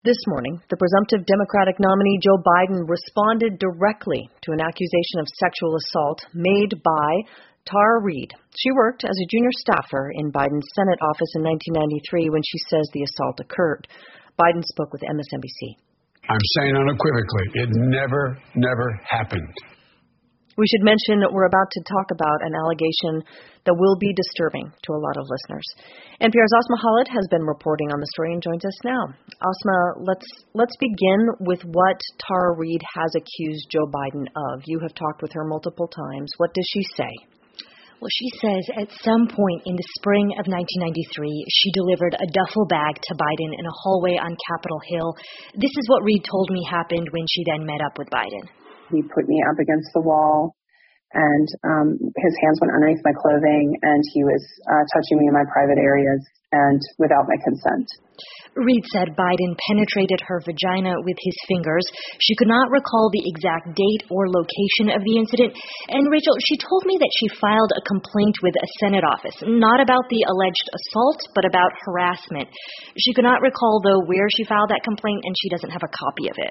This morning, the presumptive Democratic nominee Joe Biden responded directly to an accusation of sexual assault made by Tara Reade. She worked as a junior staffer in Biden's Senate office in 1993 when she says the assault occurred. Biden spoke with MSNBC. I'm saying unequivocally, it never happened. We should mention that we're about to talk about an allegation that will be disturbing to a lot of listeners. NPR's Asma Khalid has been reporting on the story and joins us now. Asma, let's begin with what Tara Reade has accused Joe Biden of. You have talked with her multiple times. What does she say? Well, she says at some point in the spring of 1993, she delivered a duffel bag to Biden in a hallway on Capitol Hill. This is what Reade told me happened when she then met up with Biden. He put me up against the wall, and his hands went underneath my clothing, and he was touching me in my private areas and without my consent. Reade said Biden penetrated her vagina with his fingers. She could not recall the exact date or location of the incident. And Rachel, she told me that she filed a complaint with a Senate office, not about the alleged assault, but about harassment. She could not recall, though, where she filed that complaint, and she doesn't have a copy of it.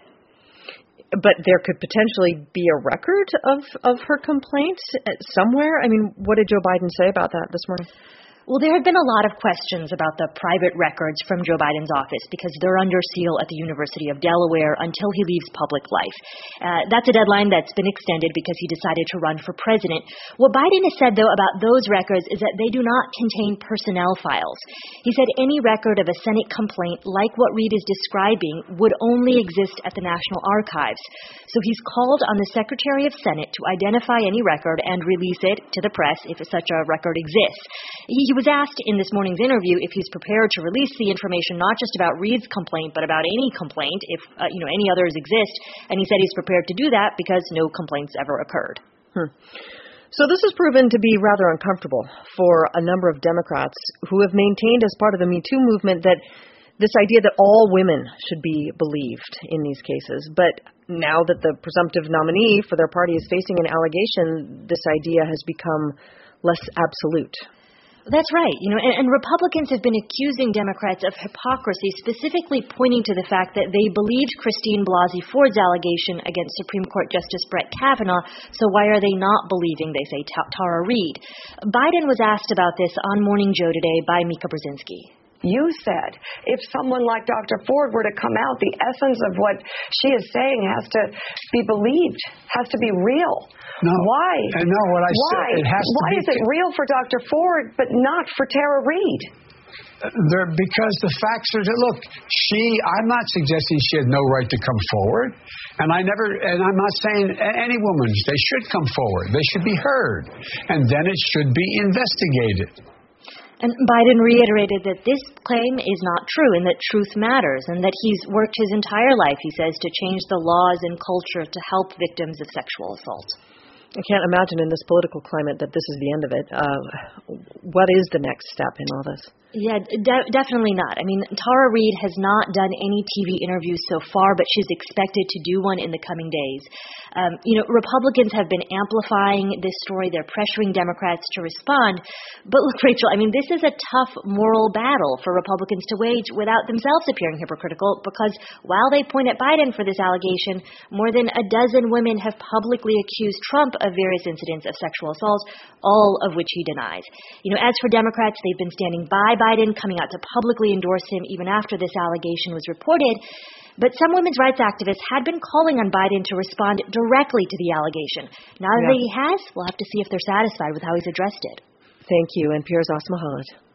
But there could potentially be a record of her complaint somewhere? I mean, what did Joe Biden say about that this morning? Well, there have been a lot of questions about the private records from Joe Biden's office because they're under seal at the University of Delaware until he leaves public life. That's a deadline that's been extended because he decided to run for president. What Biden has said, though, about those records is that they do not contain personnel files. He said any record of a Senate complaint like what Reade is describing would only exist at the National Archives. So he's called on the Secretary of Senate to identify any record and release it to the press if such a record exists. He was asked in this morning's interview if he's prepared to release the information not just about Reade's complaint, but about any complaint if any others exist, and he said he's prepared to do that because no complaints ever occurred. So this has proven to be rather uncomfortable for a number of Democrats who have maintained as part of the Me Too movement that this idea that all women should be believed in these cases. But now that the presumptive nominee for their party is facing an allegation, this idea has become less absolute. That's right. And Republicans have been accusing Democrats of hypocrisy, specifically pointing to the fact that they believed Christine Blasey Ford's allegation against Supreme Court Justice Brett Kavanaugh, so why are they not believing, they say, Tara Reade? Biden was asked about this on Morning Joe today by Mika Brzezinski. You said if someone like Dr. Ford were to come out, the essence of what she is saying has to be believed, has to be real. No. Why? No, what I said, it has to Why be. is it real for Dr. Ford but not for Tara Reade? Because the facts are that, look, I'm not suggesting she had no right to come forward. And I'm not saying any woman, they should come forward. They should be heard. And then it should be investigated. And Biden reiterated that this claim is not true and that truth matters and that he's worked his entire life, he says, to change the laws and culture to help victims of sexual assault. I can't imagine in this political climate that this is the end of it. What is the next step in all this? Yeah, definitely not. I mean, Tara Reade has not done any TV interviews so far, but she's expected to do one in the coming days. Republicans have been amplifying this story. They're pressuring Democrats to respond. But look, Rachel, I mean, this is a tough moral battle for Republicans to wage without themselves appearing hypocritical because while they point at Biden for this allegation, more than a dozen women have publicly accused Trump of various incidents of sexual assault, all of which he denies. As for Democrats, they've been standing by Biden, coming out to publicly endorse him even after this allegation was reported. But some women's rights activists had been calling on Biden to respond directly to the allegation. Now that he has, we'll have to see if they're satisfied with how he's addressed it. Thank you. NPR's Asma Khalid.